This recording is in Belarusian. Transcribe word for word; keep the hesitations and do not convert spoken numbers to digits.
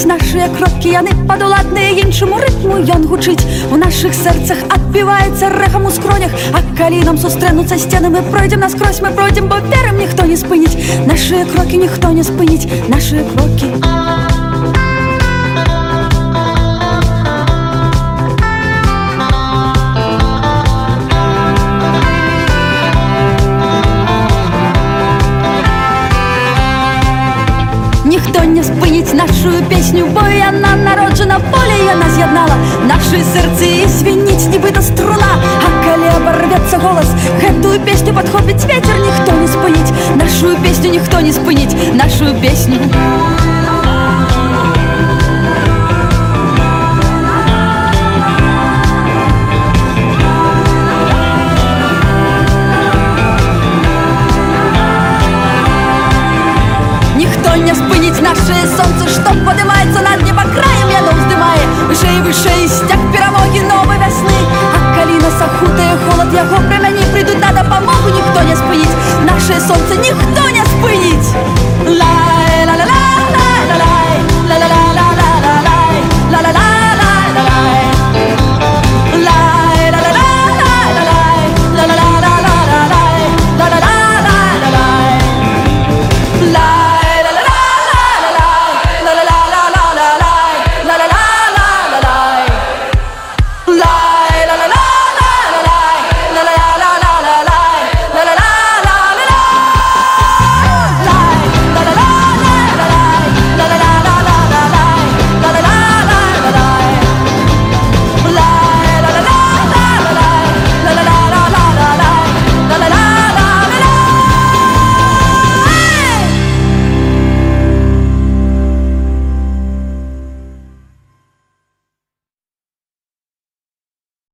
спыніць нашыя крокі, яны падуладныя іншаму рытму. Ён гучыць у нашых сэрцах, адбіваецца рэхам у скронях. А калі нам сустрэнуцца сцены, мы пройдзем наскрозь, мы пройдзем, бо верым, ніхто не спыніць нашыя крокі, ніхто не спыніць нашыя крокі. Ніхто не спыніць нашую песню, бо яна народжана волей, яна з'яднала нашы сэрцы і звініць нібыта струна. А калі абарвецца голас, гэтую песню падхопіць ветер, ніхто не спыніць нашую песню, ніхто не спыніць нашую песню. Не спыніць нашае сонца, што падымаецца над небакраем, яно ўздымае вышэй, вышэй сцяг перамогі новай вясны. А калі нас ахутае холад, яго прамяні прыйдуць на дапамогу, ніхто не спыніць нашае сонца, ніхто не спыніць.